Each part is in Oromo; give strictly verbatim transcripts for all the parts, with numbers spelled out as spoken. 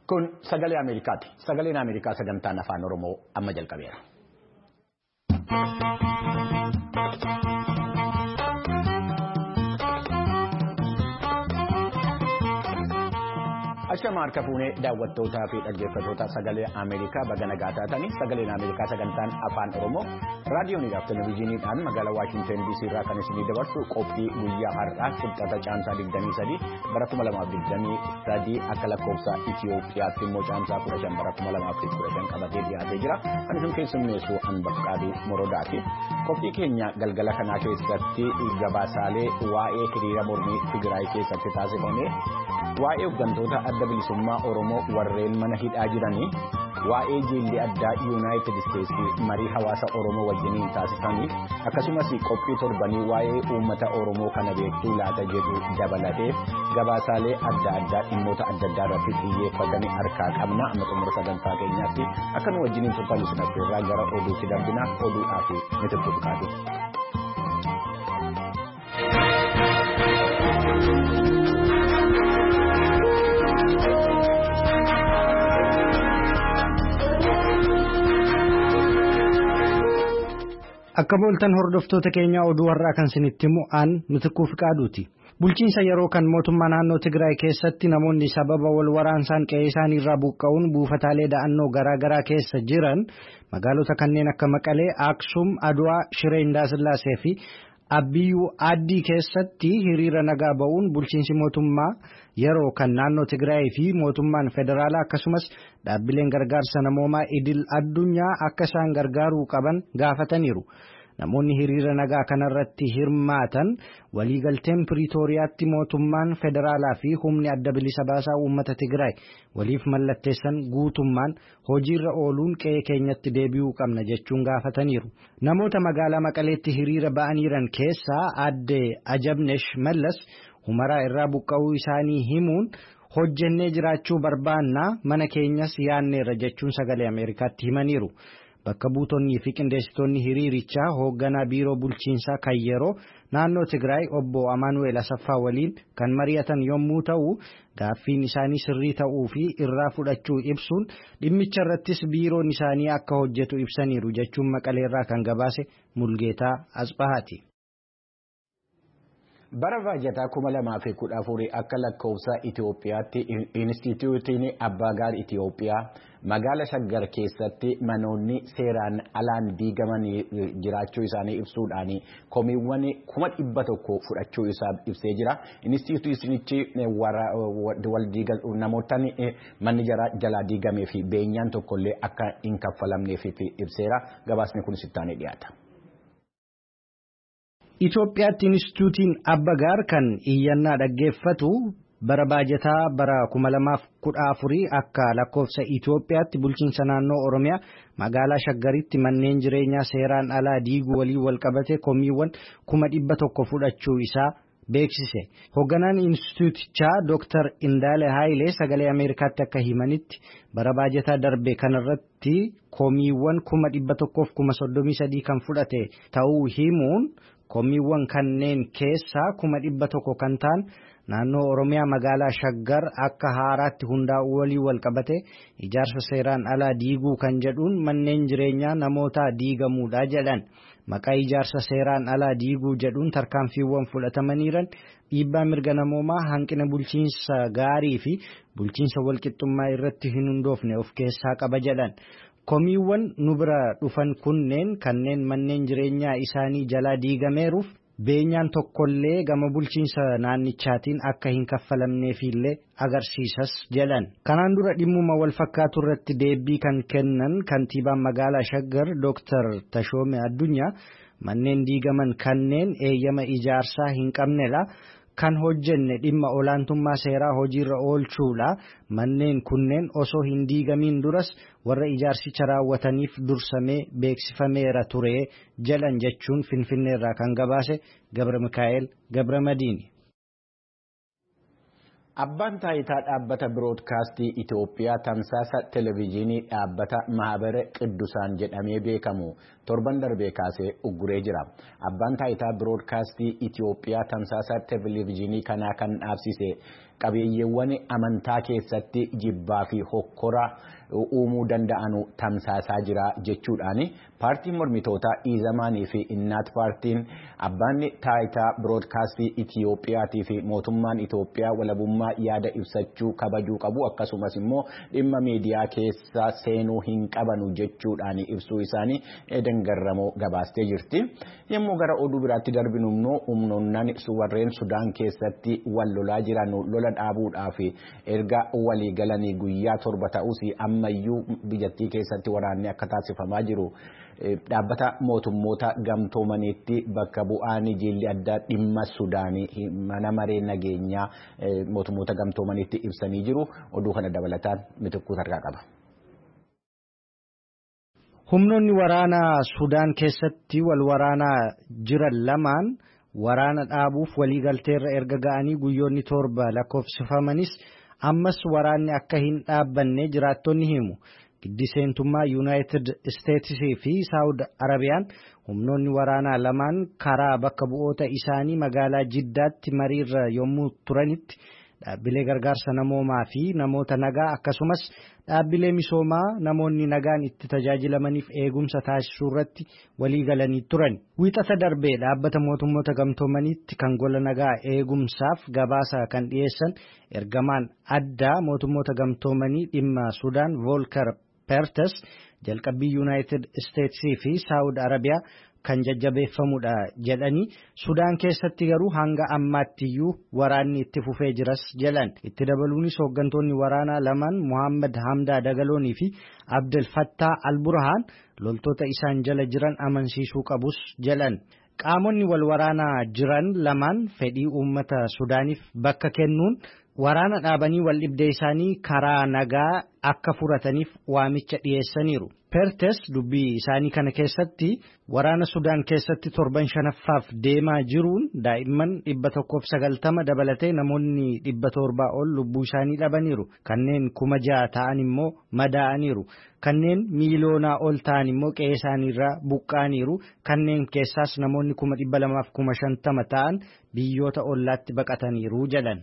Kun sagalee Ameerikaati. Sagaleen Ameerikaa sagantaan afaan Oromoo amma jalqabeera. Ashama harka fuunee daawwattootaa fi dhaggeeffattoota sagalee Ameerikaa baga nagaa taatanii sagaleen Ameerikaa sagantaan afaan Oromoo raadiyooniidhaaf televezyiiniidhaan magaalaa Waashinten D C irraa kan isinii dabarsu qophii guyyaa har'aa qixxaata caamsaa digdamii sadii bara kuma lamaaf digdamii sadii akka lakkoofsa Itiyoophiyaatti immoo caamsaa kudha shan bara kuma lamaaf kudha shan qabatee dhiyaatee jira. Kan isin keessummeessu Anbafqaaduu Morodaati. Qophii keenya galgala kanaa keessatti gabaasaalee waa'ee hiriira mormii Tigraay keessatti taasifame waa'ee hooggantoota adda bilisummaa Oromoo warreen mana hidhaa jiranii waa'ee jilli addaa Yuunaayitid Isteetsi marii hawaasa Oromoo wajjiniin taasifanii akkasumas qophii torbanii waa'ee uummata Oromoo kana beektuu laata jedhu dabalatee gabaasaalee adda addaa dhimmoota adda addaa irratti xiyyeeffatanii harkaa qabna. Amma xumura sagantaa keenyaatti akka nu wajjiniin turtan isin affeerraa gara oduutti darbina. Oduudhaa fi nuti turkaatu. Akka booltan hordoftoota keenya oduu har'aa kan isinitti himu aan Mitikkuu Fiqaaduuti. Bulchiinsa yeroo kan mootummaa naannoo Tigraay keessatti namoonni sababa wal waraansaan qe'ee isaanii irraa buqqa'uun buufataalee da'annoo garaa garaa keessa jiran magaalota kanneen akka Maqalee, Aksum, Adwaa, Shiree Indaasillaasee fi Abiyyuu Aaddii keessatti hiriira nagaa ba'uun bulchiinsi mootummaa yeroo kan naannoo Tigraay fi mootummaan federaalaa akkasumas dhaabbileen gargaarsa namoomaa idil addunyaa akka isaan gargaaruu qaban gaafataniiru. Namoonni hiriira nagaa kanarratti hirmaatan waliigalteen Piriitooriyaatti mootummaan federaalaa fi humni adda bilisa baasaa uummata Tigraay waliif mallatteessan guutummaan hojiirra ooluun qe'ee keenyatti deebi'uu qabna jechuun gaafataniiru. Namoota magaalaa Maqaleetti hiriira ba'aniiran keessaa aadde Ajabnesh Mallas Humaraa irraa buqqa'uu isaanii himuun hojjennee jiraachuu barbaannaa mana keenyas yaanneerra jechuun sagalee Ameerikaatti himaniiru. Bakka buutonnii fi qindeessitoonni hiriirichaa hoogganaa biiroo bulchiinsaa kan yeroo naannoo Tigraay obbo Amaanu'eel Asaffaa waliin kan mari'atan yommuu ta'u gaaffiin isaanii sirrii ta'uu fi irraa fudhachuu ibsuun dhimmicha irrattis biiroon isaanii akka hojjetu ibsaniiru jechuun Maqaleerraa kan gabaase Mulgeetaa Asbahaati. Bara baajataa kuma lamaa fi kudha afurii akka lakkoofsa Itiyoophiyaatti Inistituutiin Abbaagar Itiyoophiyaa magaala Shaggar keessatti manoonni seeraan alaan diigaman jiraachuu isaanii ibsuudhaan komiiwwan kuma dhibba tokko fudhachuu isaa ibsee jira. Inistituutichi namoota manni jalaa diigamee fi beenyaan tokkollee akka hin kaffalamneef ibseera. Gabaasni kun sittaanee dhiyaata. Itoophiyaatti Inistituutiin Abbaagar kan iyyannaa dhaggeeffatu bara baajataa bara kuma lamaaf kudha afurii akka lakkoofsa Itoophiyaatti bulchiinsa naannoo Oromiyaa magaalaa Shaggaritti manneen jireenyaa seeraan alaa diiguu walii wal qabate komiiwwan kuma dhibba tokko fudhachuu isaa beeksise. Hoogganaan Inistituutichaa Dooktar Indaale Haayilee sagalee Ameerikaatti akka himanitti bara baajataa darbe kanarratti komiiwwan kuma dhibba tokkoof kuma soddomii sadii kan fudhate ta'uu himuun komiiwwan kanneen keessaa kuma dhibba tokko kan ta'an naannoo Oromiyaa magaalaa Shaggar akka haaraatti hundaa'uu walii wal qabate ijaarsa seeraan alaa diiguu kan jedhuun manneen jireenyaa namootaa diigamuudha jedhan. Maqaa ijaarsa seeraan alaa diiguu jedhuun tarkaanfiiwwan fudhatamaniiran dhiibbaa mirga namoomaa hanqina bulchiinsa gaarii fi bulchiinsa walqixxummaa irratti hin hundoofne of keessaa qaba jedhan. Komiiwwan nu bira dhufan kunneen kanneen manneen jireenyaa isaanii jalaa diigameeruuf beenyaan tokkollee gama bulchiinsa naannichaatiin akka hin kaffalamneefillee agarsiisas jedhan. Kanaan dura dhimmuma wal fakkaatu irratti deebii kan kennan kantiibaan magaalaa Shaggar Dooktar Tashoome Addunyaa manneen diigaman kanneen eeyyama ijaarsaa hin qabnedha. Kan hojjenne dhimma olaantummaa seeraa hojiirra oolchuudha. Manneen kunneen osoo hin diigamiin duras warra ijaarsicha raawwataniif dursamee beeksifameera ture jedhan jechuun Finfinneerraa kan gabaase Gabra Mikaa'el Gabra Madiini. Abbaan taayitaa dhaabbata biroodkaastii Itoophiyaa tamsaasa televezyiinii dhaabbata mahabara Qiddusaan jedhamee beekamu torban darbee kaasee ugguree jira. Abbaan taayitaa biroodkaastii Itoophiyaa tamsaasa televezyiinii kanaa kan dhaabsise qabeeyyeewwan amantaa keessatti jibbaa fi hokkora uumuu danda'anu tamsaasaa jira jechuudhaan paartiin mormitootaa Iizamaanii fi Innaat paartiin abbaan taayitaa biroodkaastii Itoophiyaatii fi mootummaan Itoophiyaa walabummaa yaada ibsachuu kabajuu qabu akkasumas immoo dhimma miidiyaa keessa seenuu hin qabanu jechuudhaan ibsuu isaanii Eden Garramoo gabaastee jirti. Yommuu gara oduu biraatti darbinu immoo humnoonni warreen Sudaan keessatti wal lolaa jiran lola dhaabuudhaaf erga walii galanii guyyaa torba ta'us ammayyuu biyyattii keessatti waraanni akka taasifamaa jiru dhaabbata mootummoota gamtoomaniitti bakka bu'aan jilli addaa dhimma Sudaanii mana maree nageenyaa mootummoota gamtoomaniitti ibsanii jiru. Oduu kana dabalataan mitikkuu tarkaa qaba. Humnoonni waraanaa Sudaan keessatti wal waraanaa jiran lamaan waraana dhaabuuf waliigalteerra erga ga'anii guyyoonni torba lakkoofsifamanis ammas waraanni akka hin dhaabbanne jiraattonni himu. Giddiseentummaa Yuunaayitid Isteetsii fi Saawud Arabiyaan humnoonni waraanaa lamaan karaa bakka bu'oota isaanii magaalaa Jiddaatti mariirra yommuu turanitti dhaabbilee gargaarsa namoomaa fi namoota nagaa akkasumas dhaabbilee misoomaa namoonni nagaan itti tajaajilamaniif eegumsa taasisuu irratti walii galanii turan. Wiixata darbee dhaabbata mootummoota gamtoomaniitti kan gola nagaa eegumsaaf gabaasa kan dhiyeessan ergamaan addaa mootummoota gamtoomanii dhimma Sudaan Volker Pertes jalqabbii Yuunaayitid Isteetsii fi Saawud Arabiyaa kan jajjabeeffamudha jedhanii Sudaan keessatti garuu hanga ammaattiyyuu waraanni itti fufee jiras jedhan. Itti dabaluunis hooggantoonni waraanaa lamaan Muhammad Hamdaa Dagaloonii fi Abdel Fattah Al-Burhaan loltoota isaan jala jiran amansiisuu qabus jedhan. Qaamonni wal waraanaa jiran lamaan fedhii uummata Sudaaniif bakka kennuun waraana dhaabanii wal dhibdee isaanii karaa nagaa akka furataniif waamicha dhiyeessaniiru. Pertes dubbii isaanii kana keessatti waraana Sudaan keessatti torban shanaffaaf deemaa jiruun daa'imman dhibba tokkoof sagaltama dabalatee namoonni dhibba torbaa ol lubbuu isaanii dhabaniiru. Kanneen kuma ja'a ta'an immoo madaa'aniiru. Kanneen miiliyoonaa ol ta'an immoo qe'ee isaaniirraa buqqaaniiru. Kanneen keessaas namoonni kuma dhibba lamaaf kuma shantama ta'an biyyoota ollaatti baqataniiru jedhan.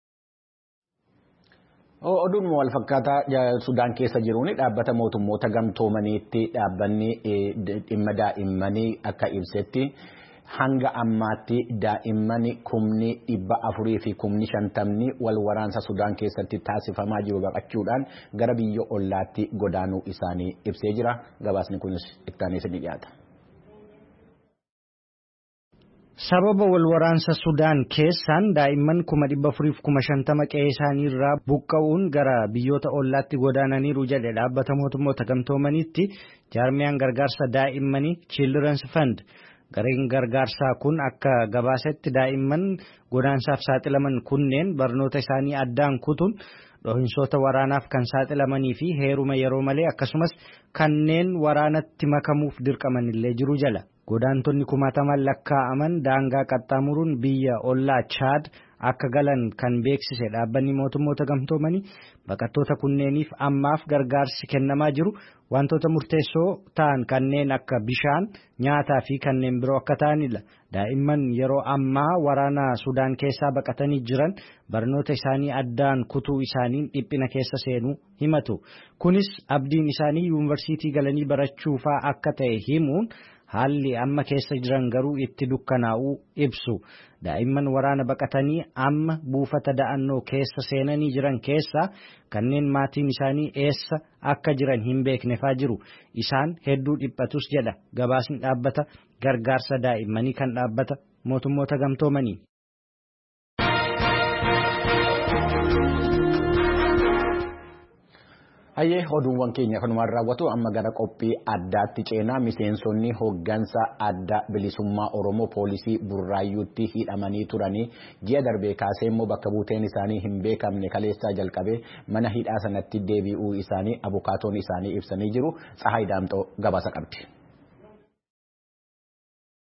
Oduun wal fakkaataa Sudaan keessa jiruun dhaabbata mootummoota gamtoomaniitti dhaabbanni dhimma daa'immanii akka ibsetti hanga ammaatti daa'immanii kumni dhibba afurii fi kumni shantamni wal waraansa Sudaan keessatti taasifamaa jiru baqachuudhaan gara biyya ollaatti godaanuu isaanii ibsee jira. Gabaasni kunis ittaanis ni dhiyaata. Sababa wal waraansa Sudaan keessaan daa'imman kuma dhibba afuriif kuma shantama qe'ee isaaniirraa buqqa'uun gara biyyoota ollaatti godaananiiru jedhe dhaabbata mootummoota gamtoomaniitti jaarmiyaan gargaarsa daa'immanii Children's Fund. Gareen gargaarsaa kun akka gabaasetti daa'imman godaansaaf saaxilaman kunneen barnoota isaanii addaan kutuun dhohinsoota waraanaaf kan saaxilamanii fi heeruma yeroo malee akkasumas kanneen waraanatti makamuuf dirqaman illee jiru jala. Godaantonni kumaataman lakkaa'aman daangaa qaxxaamuruun biyya ollaa Chaad akka galan kan beeksise dhaabbanni mootummoota gamtoomanii baqattoota kunneeniif ammaaf gargaarsi kennamaa jiru wantoota murteessoo ta'an kanneen akka bishaan, nyaataa fi kanneen biroo akka ta'anidha. Daa'imman yeroo ammaa waraana Sudaan keessaa baqatanii jiran barnoota isaanii addaan kutuu isaaniin dhiphina keessa seenuu himatu. Kunis abdiin isaanii yuunivarsiitii galanii barachuufaa akka ta'e himuun haalli amma keessa jiran garuu itti dukkanaa'uu ibsu. Daa'imman waraana baqatanii amma buufata da'annoo keessa seenanii jiran keessaa kanneen maatiin isaanii eessa akka jiran hin beeknefaa jiru. Isaan hedduu dhiphatus jedha gabaasni dhaabbata gargaarsa daa'immanii kan dhaabbata mootummoota gamtoomanii. Hayyee oduuwwan keenya kanumaan raawwatu amma gara qophii addaatti ceenaa miseensonni hooggansa adda bilisummaa Oromoo poolisii Burraayyuutti hidhamanii turanii ji'a darbee kaasee immoo bakka buuteen isaanii hin beekamne kaleessaa jalqabee mana hidhaa sanatti deebi'uu isaanii abukaatoon isaanii ibsanii jiru. Tsahaay Daamxoo gabaasa qabdi.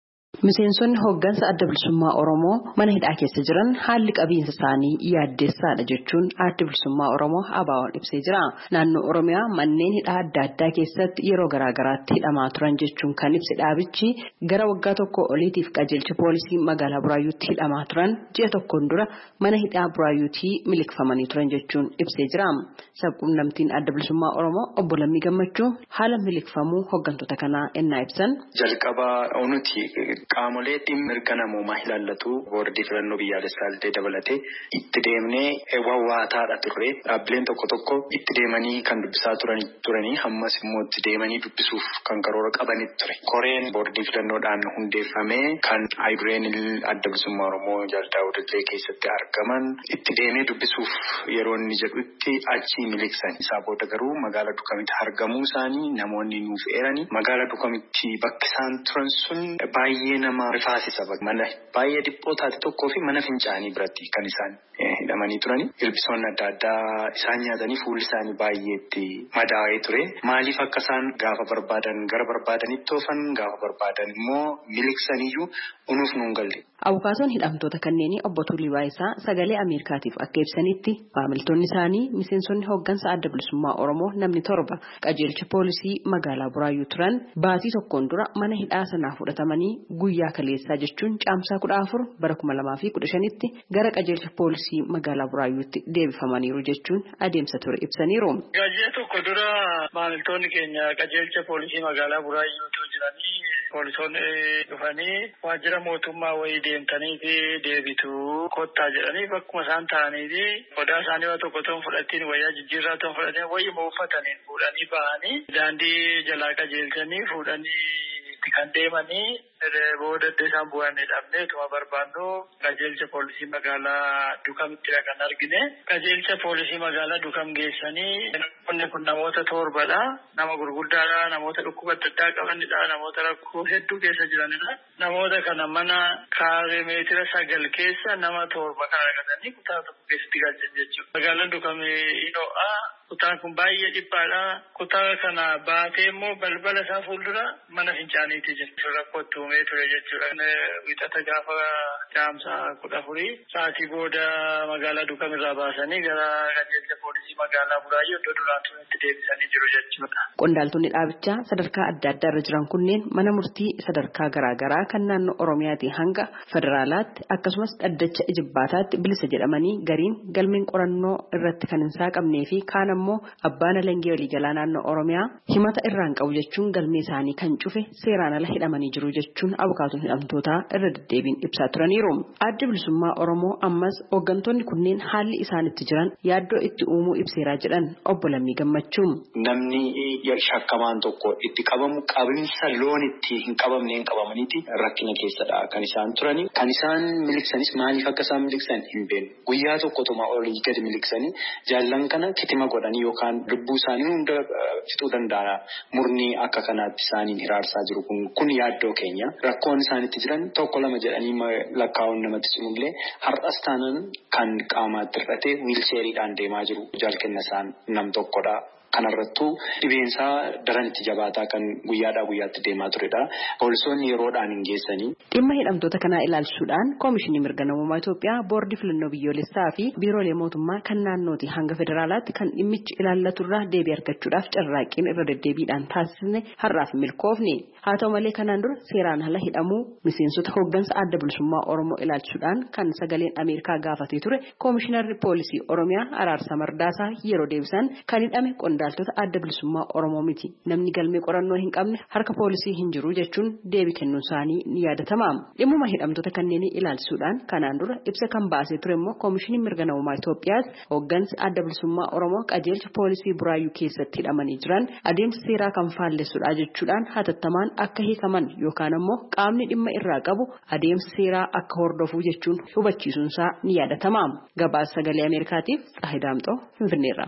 Miseensonni hooggansa adda bilisummaa Oromoo mana hidhaa keessa jiran haalli qabiinsa isaanii yaaddeessaadha jechuun adda bilisummaa Oromoo A B O'n ibsee jira. Naannoo Oromiyaa manneen hidhaa adda addaa keessatti yeroo garaa garaatti hidhamaa turan jechuun kan ibse dhaabichi gara waggaa tokko oliitiif qajeelcha poolisii magaalaa Buraayyuutti hidhamaa turan ji'a tokkoon dura mana hidhaa Buraayyuutti miliqfamanii turan jechuun ibsee jira. Sabquunnamtiin adda bilisummaa Oromoo obbo Lammii Gammachuu haala miliqfamuu hooggantoota kanaa ennaa ibsan. Jalqaba onuti qaamolee dhimma mirga namoomaa ilaallatu boordii filannoo biyyaalessaa illee dabalatee itti deemnee wawwaataadha turre. Dhaabbileen tokko tokko itti deemanii kan dubbisaa turanii hammas immoo itti deemanii dubbisuuf kan karoora qabanitti ture. Koreen boordii filannoodhaan hundeeffamee kan Haayidureen adda bilisummaa Oromoo Jaaldaa'uu Dillee keessatti argaman itti deemee dubbisuuf yeroo inni jedhutti achi miliqsan. Isaa booda garuu magaalaa Dukamitti argamuu isaanii namoonni nuuf eeranii magaalaa Dukamitti bakki isaan turan sun baay'ee nama rifaasisa. Mana baay'ee dhiphoo taate tokkoo fi mana fincaanii biratti kan isaan hidhamanii turani. Ilbisoonni adda addaa isaan nyaatanii fuulli isaanii baay'eetti madaa'ee ture. Maaliif akka isaan gaafa barbaadan gara barbaadanitti oofan gaafa barbaadan immoo miliqsaniyyuu unuuf nuun galle. Abukaatoon hidhamtoota kanneenii obbo Tuulii Baayisaa sagalee Ameerikaatiif akka ibsanitti maamiltoonni isaanii miseensonni hooggansa adda bilisummaa Oromoo namni torba qajeelcha poolisii magaalaa Buraayyuu turan baatii tokkoon dura mana hidhaa sanaa fudhatamanii guyyaa kaleessaa jechuun caamsaa kudha afur bara kuma lamaa fi kudha shanitti gara qajeelcha poolisii magaalaa Buraayyuutti deebifamaniiru jechuun adeemsa ture ibsaniiru. Guyyaa tokko dura maamiltoonni keenya qajeelcha poolisii magaalaa Buraayyuutu jiranii poolisoonni dhufanii waajjira mootummaa wayii deemtanii fi deebitu kottaa jedhanii bakkuma isaan ta'anii fi qodaa isaanii waa tokko ta'uun fudhatiin wayyaa jijjiirraa ta'uun fudhatanii wayii uffatanii fuudhanii bahanii daandii jalaa qajeelchanii fuudhanii kan deemanii booda isaan bu'anii dhabnee tuma barbaannu qajeelcha poolisii magaalaa Dukamittidha kan argine. Qajeelcha poolisii magaalaa Dukam geessanii namoonni kun namoota torbadha. Nama gurguddaadha. Namoota dhukkuba adda addaa qabanidha. Namoota rakkoo hedduu keessa jiranidha. Namoota kana mana kaaree meetira sagal keessa nama torba kan argatanii kutaa tokko keessatti galchan jechuudha. Magaalaan Dukam ino'a. Kutaan kun baay'ee dhiphaadha. Kutaa kana baatee immoo balbala isaa fuuldura mana fincaaniitti jira. Rakkootti uumee ture jechuudha. Wixata gaafa caamsaa kudha afurii sa'aatii booda magaalaa Dukam irraa baasanii gara qajeelcha poolisii magaalaa Buraayyuu iddoo duraan turetti deebisanii jiru jechuudha. Qondaaltonni dhaabichaa sadarkaa adda addaa irra jiran kunneen mana murtii sadarkaa garaa garaa kan naannoo Oromiyaatii hanga federaalaatti akkasumas dhaddacha ijibbaataatti bilisa jedhamanii gariin galmeen qorannoo irratti kan hin saaqamnee fi kaan ammoo abbaan alangee waliigalaa naannoo Oromiyaa himata irraan qabu jechuun galmee isaanii kan cufe seeraan ala hidhamanii jiru jechuun abukaatoon hidhamtootaa irra deddeebiin ibsaa turaniiru. Adda bilisummaa Oromoo ammas hooggantoonni kunneen haalli isaan itti jiran yaaddoo itti uumuu ibseeraa jedhan obbo Lammii Gammachuu. Namni shakkamaan tokko itti qabamu qabinsa loon itti hin qabamne hin qabamaniiti rakkina keessadha kan isaan turani. Kan isaan miliqsanis maaliif akka isaan miliqsan hin beeknu. Guyyaa tokkotuma olii gadi miliqsanii jaallan kana kitima godhanii yookaan lubbuu isaanii hunda fixuu danda'a. Murni akka kanaatti isaaniin hiraarsaa jiru kun kun yaaddoo keenya. Rakkoon isaanitti jiran tokko lama jedhanii lakkaa'uun namatti cimullee har'as taanan kan qaamaatti hir'ate wiilcheeriidhaan deemaa jiru. Jaalkenna isaan nam tokkodha. Kanarrattuu dhibeensaa daran itti jabaataa kan guyyaadhaa guyyaatti deemaa turedha. Poolisoonni yeroodhaan hin geessanii. Dhimma hidhamtoota kanaa ilaalchisuudhaan Koomishinii Mirga Namummaa Itoophiyaa Boordii Filannoo Biyyoolessaa fi Biiroolee Mootummaa kan naannootii hanga federaalaatti kan dhimmichi ilaallaturraa deebii argachuudhaaf carraaqqiin irra deddeebiidhaan taasisne har'aaf milkoofne. Haa ta'u malee kanaan dura seeraan ala hidhamuu miseensota hooggansa adda bilisummaa Oromoo ilaalchisuudhaan kan sagaleen Ameerikaa gaafatee ture Koomishinarri Poolisii Oromiyaa Araarsaa Mardaasaa yeroo deebisan kan hidhame qondaaltota adda bilisummaa Oromoo miti. Namni galmee qorannoo hin qabne harka poolisii hin jiru jechuun deebii kennuun isaanii ni yaadatama. Dhimma hidhamtoota kanneenii ilaalchisuudhaan kanaan dura ibsa kan baasee ture immoo Koomishinii Mirga Namummaa Itoophiyaas hooggansi adda bilisummaa Oromoo qajeelcha poolisii Buraayyuu keessatti hidhamanii jiran adeemsa seeraa kan faallessudha jechuudhaan hatattamaan akka hiikaman yookaan ammoo qaamni dhimma irraa qabu adeemsa seeraa akka hordofuu jechuun hubachiisuun isaa ni yaadatama. Gabaasa sagalee Ameerikaatiif Tsahidaamxoo Finfinneerra.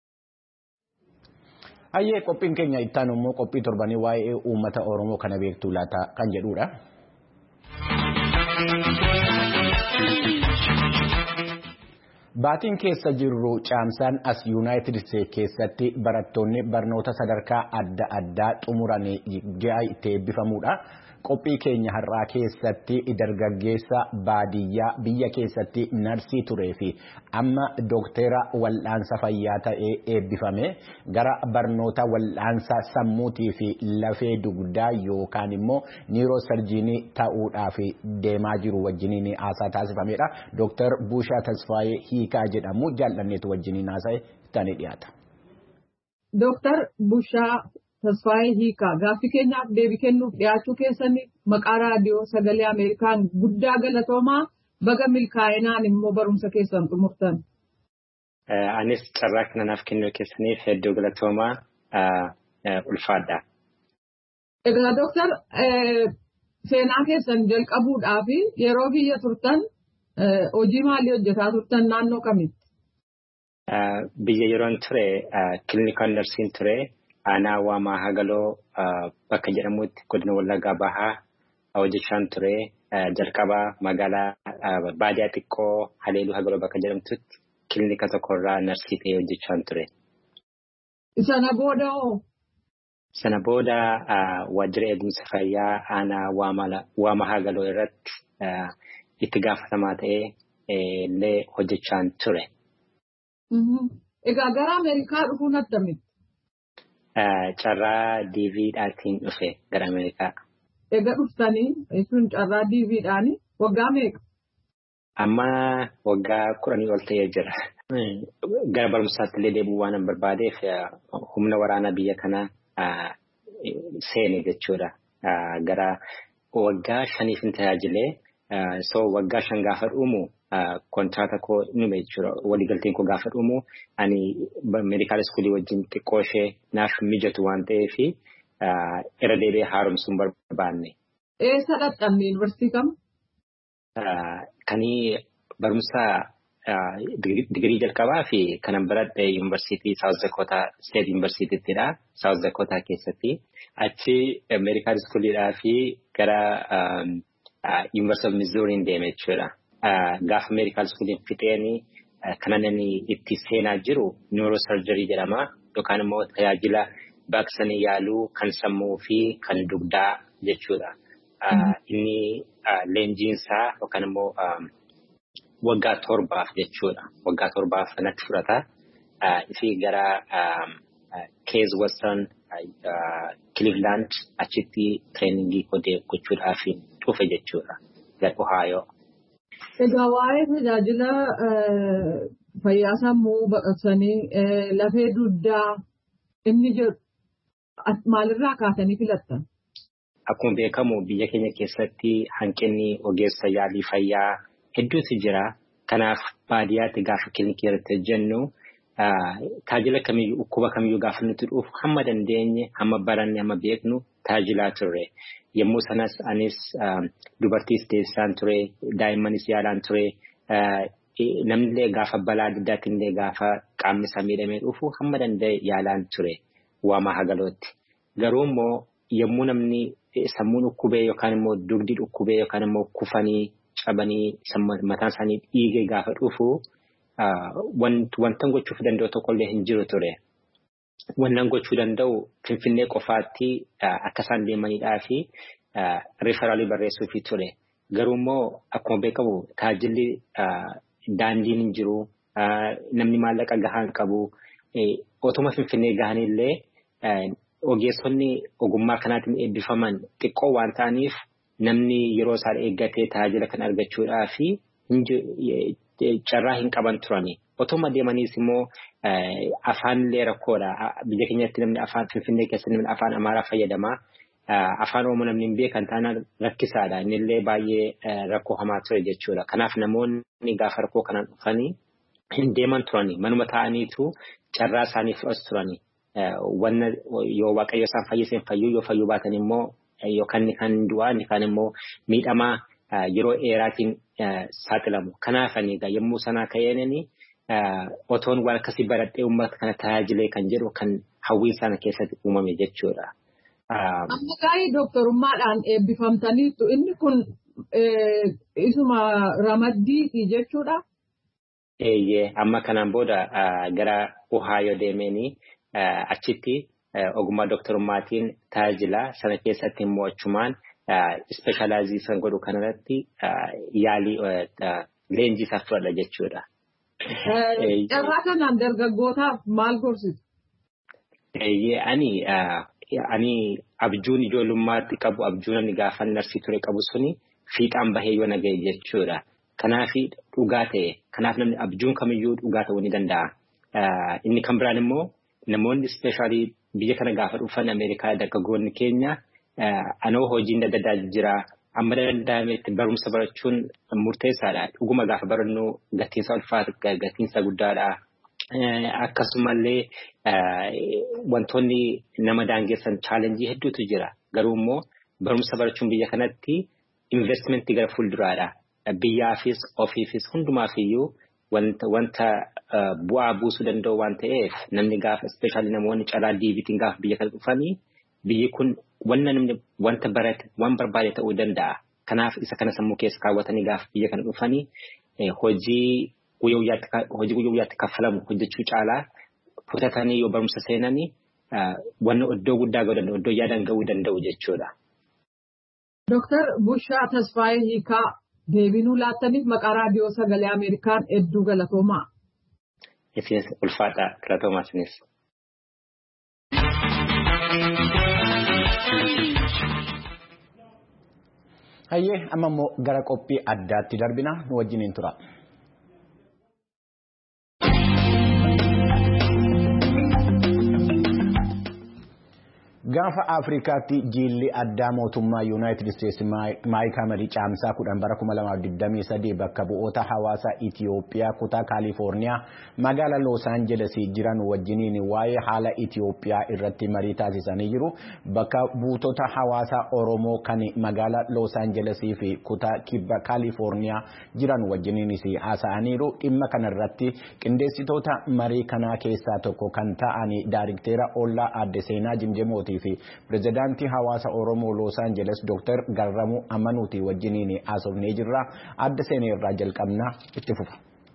Ayyee qophiin keenya ittaan immoo qophii torbanii waa'ee uummata Oromoo kana beektuu laata kan jedhudha. Baatiin keessa jirru caamsaan as Yuunaayitid Isteetsi keessatti barattoonni barnoota sadarkaa adda addaa xumuranii gahaa itti eebbifamuudha. qophii keenya har'aa keessatti dargaggeessa baadiyyaa biyya keessatti narsii turee fi amma doktera wal'aansa fayyaa ta'ee eebbifame gara barnoota wal'aansa sammuutii fi lafee dugdaa yookaan immoo niiroosarjiinii ta'uudhaaf deemaa jiru wajjiniin haasaa taasifamedha. Dooktar Bushaa Tasfaayee Hiikaa jedhamu jaallanneetu wajjiniin haasa'e itti dhiyaata. Dooktar Bushaa Tasfaayee Hiikaa gaaffii keenyaaf deebii kennuuf dhiyaachuu keessanii maqaa raadiyoo sagalee Ameerikaan guddaa galatoomaa baga milkaa'inaan immoo barumsa keessan xumurtan. Anis carraa kana naaf kennuu keessaniif hedduu galatoomaa ulfaadha. Egaa dooktar seenaa keessan jalqabuudhaaf yeroo biyya turtan hojii maalii hojjetaa turtan naannoo kamitti? Biyya yeroon ture kiliinikaan narsiin ture aanaa waamaa hagaloo bakka jedhamutti godina Wallaggaa Bahaa hojjechaan ture jalqabaa magaalaa baadiyaa xiqqoo Haleeluu Hagaloo bakka jedhamtutti kiliinika tokkorraa narsii ta'ee hojjechaan ture. Sana booda hoo? Sana booda waajjira eegumsa fayyaa aanaa waamaa hagaloo irratti itti gaafatamaa ta'ee illee hojjechaan ture. Egaa gara Ameerikaa dhufuun attamitti? Carraa diiviidhaatiin dhufe gara Ameerikaa. Egaa dhuftanii jechuun carraa diiviidhaanii waggaa meeqa? Amma waggaa kudhanii ol ta'ee jira. Gara barumsaatti illee deebi'uu waan barbaadeef humna waraanaa biyya kanaa seene jechuudha. Gara waggaa shaniif hin tajaajilee so waggaa shan gaafa dhumu kontraata koo nume jechuudha. Waliigalteen koo gaafa dhumu ani meedikaal iskuulii wajjin xiqqoo ishee naaf mijatu waan ta'eef irra deebi'ee haaromsuun barbaanne. Eessa dhaqxanii yuunivarsiitii kam? Kanii barumsa digirii jalqabaa fi kanan baradhe yuunivarsiitii South Dakota State Yuunivarsiitiittidha. South Dakota keessatti achi meedikaal iskuuliidhaa fi gara University of Missouri deeme jechuudha. Gaafa meedikaal iskuuliin fixeeni kanan inni itti seenaa jiru neurosurgery jedhama yookaan immoo tajaajila baqsanii yaaluu kan sammuu fi kan dugdaa jechuudha. Inni leenjiinsaa yookaan immoo waggaa torbaaf jechuudha. Waggaa torbaaf kanatti fudhata. Ifi gara Case Western Cleveland achitti treeningii gochuudhaaf dhufe jechuudha. Gara Ohio. Egaa waa'ee tajaajila fayyaa sammuu baqaqsanii lafee dugdaa inni jedhu maalirraa kaasanii filattan? Akkuma beekamu biyya keenya keessatti hanqinni ogeessa yaalii fayyaa hedduutu jira. Kanaaf baadiyyaatti gaafa kilinikii irratti hojjennu tajaajila kamiyyuu dhukkuba kamiyyuu gaafa nuti dhufu hamma dandeenye hamma baranne hamma beeknu tajaajilaa turre. Yommuu sanas anis dubartiis deessaan ture, daa'immanis yaalaan ture, namnillee gaafa balaa addaatiin illee gaafa qaamni isaa miidhamee dhufu hamma danda'e yaalaan ture waamaa hagalootti. Garuu immoo yommuu namni sammuun dhukkubee yookaan immoo dugdi dhukkubee yookaan immoo kufanii cabanii mataan isaanii dhiigee gaafa dhufu wantan gochuuf danda'u tokkollee hin jiru ture. Wannan gochuu danda'u Finfinnee qofaatti akka isaan deemanidhaa fi referaalii barreessuufi ture. Garuu immoo akkuma beekamu tajaajilli daandiin hin jiru, namni maallaqa gahaa hin qabu. Otuma Finfinnee gahanillee ogeessonni ogummaa kanaatiin eebbifaman xiqqoo waan ta'aniif namni yeroo isaan eeggatee tajaajila kan argachuudhaa fi carraa hin qaban turani. Otuma deemaniis immoo afaanillee rakkoodha. Biyya keenyatti namni afaan Finfinnee keessatti namni afaan Amaaraa fayyadama. Afaan Oromoo namni hin beekan taanaan rakkisaadha. Innillee baay'ee rakkoo hamaa ture jechuudha. Kanaaf namoonni gaafa rakkoo kanaan dhufanii hin deeman turani. Manuma taa'aniitu carraa isaanii fudhatu turani. Wanna yoo waaqayyo isaan fayyiseen fayyuu yoo fayyuu baatan immoo yookaan ni kan du'aa ni kan immoo miidhamaa yeroo dheeraatiin saaxilamu. Kanaaf ani egaa yommuu sanaa ka'eenii otoon waan akkasii baradhee uummata kana tajaajilee kan jedhu kan hawwii sana keessatti uumame jechuudha. Amma gaa'ii dooktorummaadhaan eebbifamtaniitu inni kun isuma ramaddiiti jechuudha. Eeyyee amma kanaan booda gara Ohio deemeenii achitti ogummaa dooktorummaatiin tajaajila sana keessatti immoo achumaan specialize san godhu kanarratti yaalii leenjii isaa fudhadha jechuudha. Carraa kanaan dargaggootaaf maal gorsitu? Ani ani abjuun ijoollummaatti qabu abjuun ani gaafa narsii ture qabu suni fiixaan bahee yoo naga'e jechuudha. Kanaaf dhugaa ta'e kanaaf namni abjuun kamiyyuu dhugaa ta'uu ni danda'a. Inni kan biraan immoo namoonni ispeeshaalii biyya kana gaafa dhufan Ameerikaa dargaggoonni keenya anoo hojiin adda addaa jira amma danda'ametti barumsa barachuun murteessaadha. Dhuguma gaafa barannu gatiinsa ulfaatu gatiinsa guddaadha. Akkasumallee wantoonni nama daangessan chaalenjii hedduutu jira. Garuu immoo barumsa barachuun biyya kanatti investmentii gara fuulduraadha. Biyyaafis ofiifis hundumaafiyyuu wanta wanta bu'aa buusuu danda'u waan ta'eef namni gaafa ispeeshaalii namoonni calaa diibitiin gaafa biyya kana dhufanii biyyi kun wanna namni wanta barate waan barbaade ta'uu danda'a. Kanaaf isa kana sammuu keessa kaawwatanii gaafa biyya kana dhufanii hojii hojii guyyaa guyyaatti kaffalamu hojjechuu caalaa fudhatanii yoo barumsa seenanii wanna iddoo guddaa ga'uu danda'u iddoo yaadan ga'uu danda'u jechuudha. Dooktar Bushaa Tasfaayee Hiikaa deebinuu laattaniif maqaa raadiyoo sagalee Ameerikaan hedduu galatoomaa. Isinis ulfaadha galatoomaa isinis. Hayyee amma immoo gara qophii addaatti darbina nu wajjiniin tura. Gaafa Afrikaatti jiilli addaa mootummaa Yuunaayitid Isteetsi Maayik Hamarii caamsaa kudhan bara kuma lamaaf digdamii sadii bakka bu'oota hawaasa Itiyoophiyaa kutaa Kaalifoorniyaa magaalaa Loos Aanjelesii jiran wajjiniin waa'ee haala Itiyoophiyaa irratti marii taasisanii jiru. Bakka buutota hawaasa Oromoo kan magaalaa Loos Aanjelesii fi kutaa kibba Kaalifoorniyaa jiran wajjiniinis haasa'aniiru. Dhimma kanarratti qindeessitoota marii kanaa keessaa tokko kan ta'an Daayirikteera Ollaa Aadde Seenaa Jimjemooti fi pirezidaantii hawaasa Oromoo Loos Aanjeles Dooktar Garramuu Amanuuti wajjiniin haasofnee jirra. Aadde Seenaa irraa jalqabnaa itti fufa.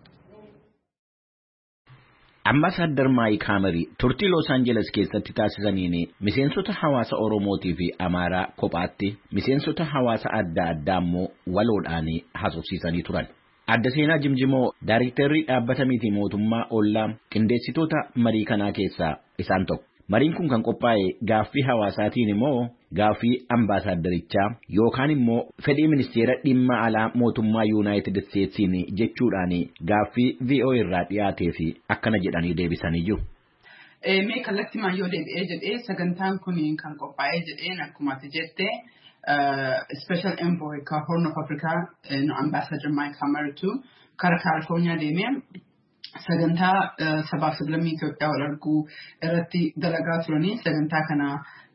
Ambaasaadder Maayik Hamarii turtii Loos Aanjeles keessatti taasisaniin miseensota hawaasa Oromootii fi Amaaraa kophaatti miseensota hawaasa adda addaa immoo waloodhaan haasofsiisanii turan. Aadde Seenaa Jimjimoo Daayirikteerri dhaabbata miti mootummaa Ollaa qindeessitoota marii kanaa keessaa isaan tokko. Mariin kun kan qophaa'e gaaffii hawaasaatiin immoo gaaffii ambaasaaddarichaa yookaan immoo fedhii ministeera dhimma alaa mootummaa Yuunaayitid Isteetsiin jechuudhaan gaaffii V O A irraa dhiyaatee fi akkana jedhanii deebisanii jiru. Mee kallattii maayyoo deebi'ee jedhee sagantaan kun kan qophaa'ee jedheen akkuma ati jette Special Envoy ka Horn of Africa Ambassador Maayik Hamariitu kara Kaalifoorniyaa deemee sagantaa sabaaf sablammii Itoophiyaa wal arguu irratti dalagaa turanii sagantaa kana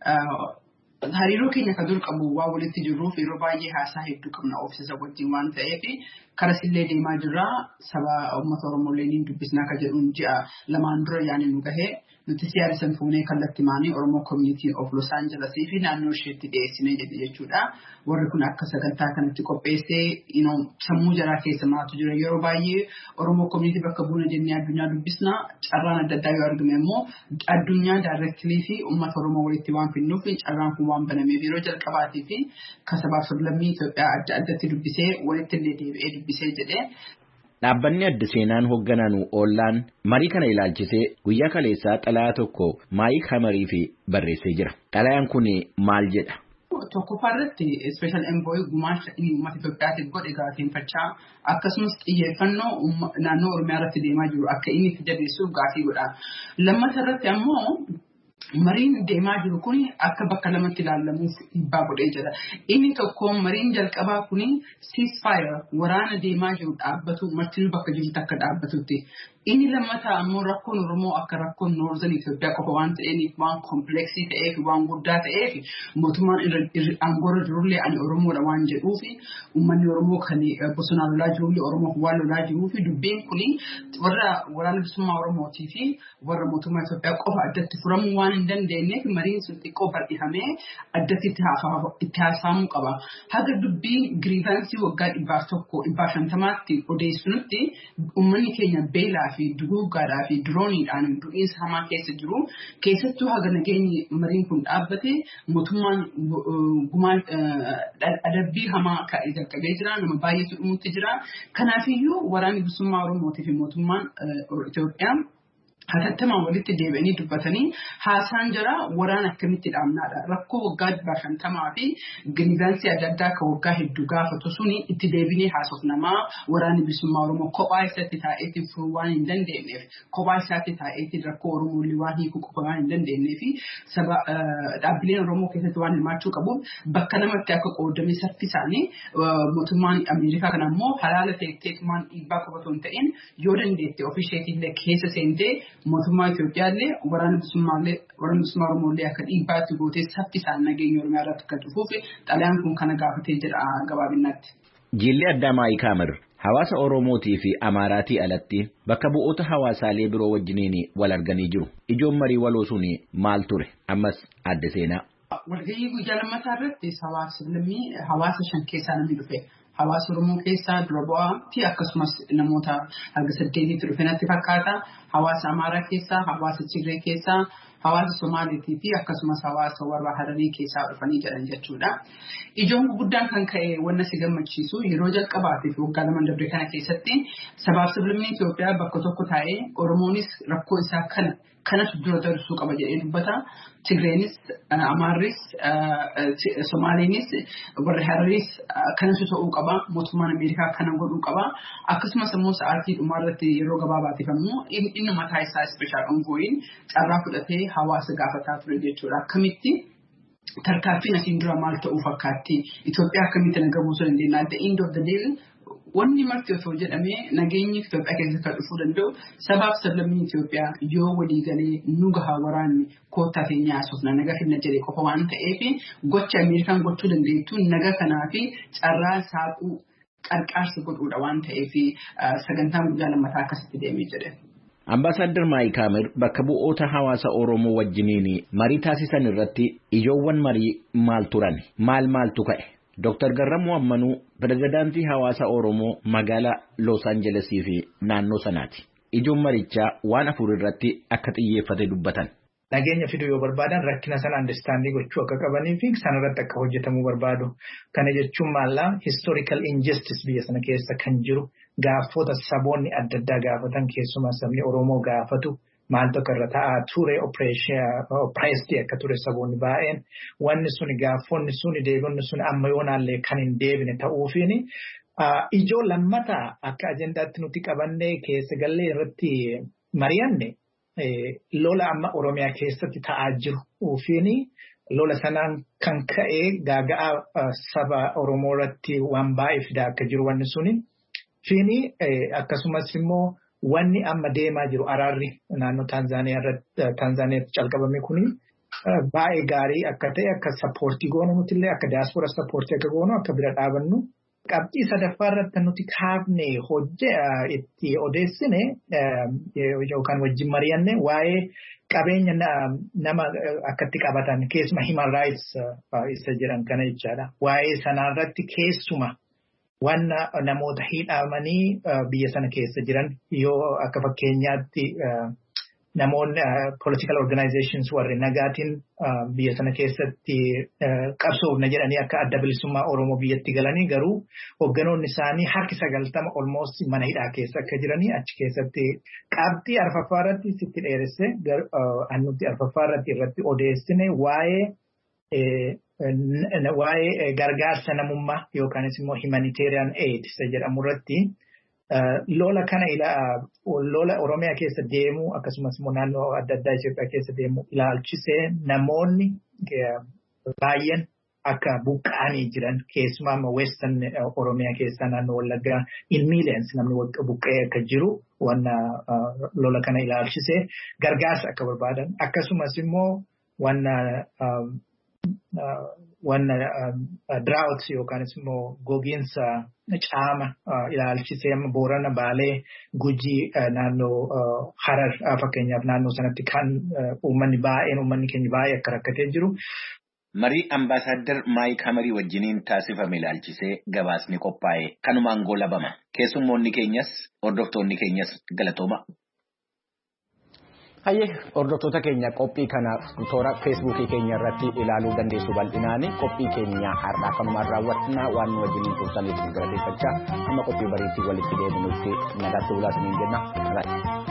hariiroo keenya kan dur qabu waa walitti jirruuf yeroo baay'ee haasaa hedduu qabna oofisa wajjin waan ta'eef karasillee deemaa jirra saba uummata Oromooleen dubbisnaa ka jedhuun ji'a lamaan dura yaani nu gahee nuti siyaasa sanfuunee kallattii maanii Oromoo Community of Los Angeles fi naannoo isheetti dhiyeessinee jedhe jechuudha. Warri kun akka sagantaa kanatti qopheessee sammuu jaraa keessa maatu jira yeroo baay'ee Oromoo Community bakka buuna jennee addunyaa dubbisna carraan adda addaa yoo argame immoo addunyaa directly fi uummata Oromoo walitti waan finnuuf carraan kun waan banameef yeroo jalqabaatii fi kasabaaf sablammii Itoophiyaa adda addatti dubbisee walitti illee deebi'ee dubbisee jedhee. Dhaabbanni Aadde Seenaan hooggananu Ollaan marii kana ilaalchisee guyyaa kaleessaa xalayaa tokko Maayik Hamarii fi barreessee jira. Xalayaan kun maal jedha? Tokkoffaarratti Special Envoy gumaacha inni uummata Itoophiyaatiif godhe gaafateeffachaa akkasumas xiyyeeffannoo naannoo Oromiyaa irratti deemaa jiru akka inni itti jabeessuuf gaafii godha. Lammataa irratti ammoo mariin deemaa jiru kun akka bakka lamatti ilaalamuuf dhiibbaa godhee jira. Inni tokko mariin jalqabaa kun ceasefire waraana deemaa jiru dhaabbatu martinuu bakka jirutti akka dhaabbatutti. Inni lammataa ammoo rakkoon Oromoo akka rakkoon Northern Itoophiyaa qofa waan ta'eef waan kompleksii ta'eef waan guddaa ta'eef mootummaan aangoorra jirullee ani Oromoodha waan jedhuufi uummanni Oromoo kan bosonaa lolaa jirullee Oromoo waan lolaa jiruufi dubbiin kun warra waraana bilisummaa Oromootii fi warra mootummaa Itoophiyaa qofa addatti furamuu waan hin dandeenyeef mariin sun xiqqoo bal'ifamee addatti itti haasa'amuu qaba. Haga dubbii giriivaansii waggaa dhibbaaf tokko dhibbaaf shantamaatti odeessinutti uummanni keenya beelaa fi duguuggaadhaa fi dirooniidhaan du'iinsa hamaa keessa jiru. Keessattuu haga nageenyi mariin kun dhaabbate mootummaan gumaan adabbii hamaa ka'ee jalqabee jira. Nama baay'eetu dhumutti jira. Kanaafiyyuu waraanni bilisummaa Oromootii fi mootummaan Itoophiyaa hatattamaan walitti deebi'anii dubbatanii haasaan jira waraana akkamitti dhaabnaadha. Rakkoo waggaa dhibba shantamaa fi gilizaansii adda addaa kan waggaa hedduu gaafatu suni itti deebinee haasofnamaa waraanni bilisummaa Oromoo kophaa isaatti taa'eetiin furuu waan hin dandeenyeef kophaa isaatti taa'eetiin rakkoo Oromoo waan hiikuu qofa waan hin dandeenyeef dhaabbileen Oromoo keessatti waan hirmaachuu qabuuf bakka namatti akka qoodamee saffisaanii mootummaan Ameerikaa kana immoo halaala teekteekumaan dhiibbaa qofa osoo hin ta'in yoo dandeette ofiisheetiillee keessa seentee mootummaa Itoophiyaallee waraana bilisummaa Oromoolee akka dhiibbaatti gootee saffisaan nageenya Oromiyaa irratti akka dhufuuf xalayaan kun kana gaafatee jira gabaabinatti. Jilli addaa Maayik Hamir hawaasa Oromootii fi Amaaraatii alatti bakka bu'oota hawaasaalee biroo wajjiniin wal arganii jiru. Ijoon marii waloo suni maal ture? Ammas adda seenaa. Walgahii guyyaa lammataa irratti hawaasa shan keessaa namni dhufe. Hawaasa Oromoo keessaa dura bu'aatti akkasumas namoota haga saddeetiitti dhufe natti fakkaata. Hawaasa Amaaraa keessaa, hawaasa Tigree keessaa, hawaasa Somaaliitii fi akkasumas hawaasa warra Hararii keessaa dhufanii jiran jechuudha. Ijoon guddaan kan ka'e wanna si gammachiisu yeroo jalqabaatiif waggaa lama darbe kana keessatti sabaaf sablammii Itoophiyaa bakka tokko taa'ee Oromoonis rakkoo isaa kana kanatu dura darsuu qaba jedhee dubbata. Tigreenis, Amaarris, Somaaliinis, warri Harariis kanatu ta'uu qaba. Mootummaan Ameerikaa kana godhuu qaba. Akkasumas immoo sa'aatii dhumaa irratti yeroo gabaabaatiif ammoo inni mataa isaa ispeeshaal ongoyin carraa fudhatee hawaasa gaafataa ture jechuudha. Akkamitti tarkaanfiin asiin dura maal ta'uu fakkaatti? Itoophiyaa akkamitti nagaa buusuu dandeenya? At the end of the day wanni marti osoo jedhamee nageenyi Itoophiyaa keessatti kan dhufuu danda'u sabaaf sablammii Itoophiyaa yoo walii galee nu gahaa waraanni koottaa keenya haasofna nagaa finna jedhee qofa waan ta'eef gocha Ameerikaan gochuu dandeettu nagaa kanaa fi carraa saaquu qarqaarsa godhuudha waan ta'eef sagantaan guyyaa lammataa akkasitti deemee jedhe. Ambaasaadder Maayik Hamir bakka bu'oota hawaasa Oromoo wajjiniin marii taasisan irratti ijoowwan marii maal turan? Maal maaltu ka'e? Doctor Garramuu Ammanuu pirezidaantii hawaasa Oromoo magaalaa Los Angelesii fi naannoo sanaati. Ijoon marichaa waan afur irratti akka xiyyeeffate dubbatan. Nageenya fiduu yoo barbaadan rakkina sana understanding gochuu akka qabanii fi sana irratti akka hojjetamuu barbaadu. Kana jechuun maallaa historical injustice biyya sana keessa kan jiru gaafota saboonni adda addaa gaafatan keessumaa sabni Oromoo gaafatu. Maaltu akka irra ta'aa ture oppressed akka ture saboonni baay'een wanni suni gaafonni suni deebiin suni amma yoonaallee kan hin deebine ta'uufiini ijoo lammataa akka ajendaatti nuti qabannee keessa gallee irratti mari'anne lola amma Oromiyaa keessatti ta'aa jiru fiini lola sanaan kan ka'ee gaaga'aa saba Oromoo irratti waan baay'ee fidaa akka jiru wanni suni fiini akkasumas immoo wanni amma deemaa jiru araarri naannoo Taanzaaniyaa irratti Taanzaaniyaatti calqabame kuni baay'ee gaarii akka ta'e akka sappoortii goonu nuti illee akka diaaspora sappoortii akka goonu akka bira dhaabannu qabxii sadaffaa irratti nuti kaafne hojje itti odeessine yookaan wajjin mari'anne waa'ee qabeenya nama akkatti qabatan keessuma human rights isa jedhan kana jechaadha. Waa'ee sanarratti keessuma wanna namoota hidhamanii biyya sana keessa jiran yoo akka fakkeenyaatti namoonni political organizations warri nagaatiin biyya sana keessatti qabsoofna jedhanii akka adda bilisummaa Oromoo biyyatti galanii garuu hogganoonni isaanii harki sagaltama almost mana hidhaa keessa akka jiranii achi keessatti qabxii arfaffaa irratti sitti dheeresse annutti arfaffaa irratti irratti odeessine waa'ee waa'ee gargaarsa namummaa yookaanis immoo humanitarian aid isa jedhamu irratti lola kana ila lola Oromiyaa keessa deemu akkasumas immoo naannoo adda addaa Itoophiyaa keessa deemu ilaalchisee namoonni baay'een akka buqqa'anii jiran keessumaa western Oromiyaa keessa naannoo Wallaggaa in millions namni buqqa'ee akka jiru wanna lola kana ilaalchisee gargaarsa akka barbaadan akkasumas immoo wanna wanna drought yookaan immoo gogiinsa caama ilaalchisee Boorana Baalee Gujii naannoo Harar fakkeenyaaf naannoo sanatti kan uummanni baay'een uummanni keenya baay'ee akka rakkatee jiru Marii Ambaasaadder Maayik Hamarii wajjiniin taasifame ilaalchisee gabaasni qophaa'e kanumaan goolabama. Keessummoonni keenyas hordoftoonni keenyas galatooma. Hayyee hordoftoota keenya qophii kana toora feesbuukii keenya irratti ilaaluu dandeessu bal'inaan qophii keenya har'aa kanumaan raawwatnaa waan nu wajjiniin turtaniif galateeffachaa amma qophii bariitii walitti deebinutti nagaatti bulaa jenna.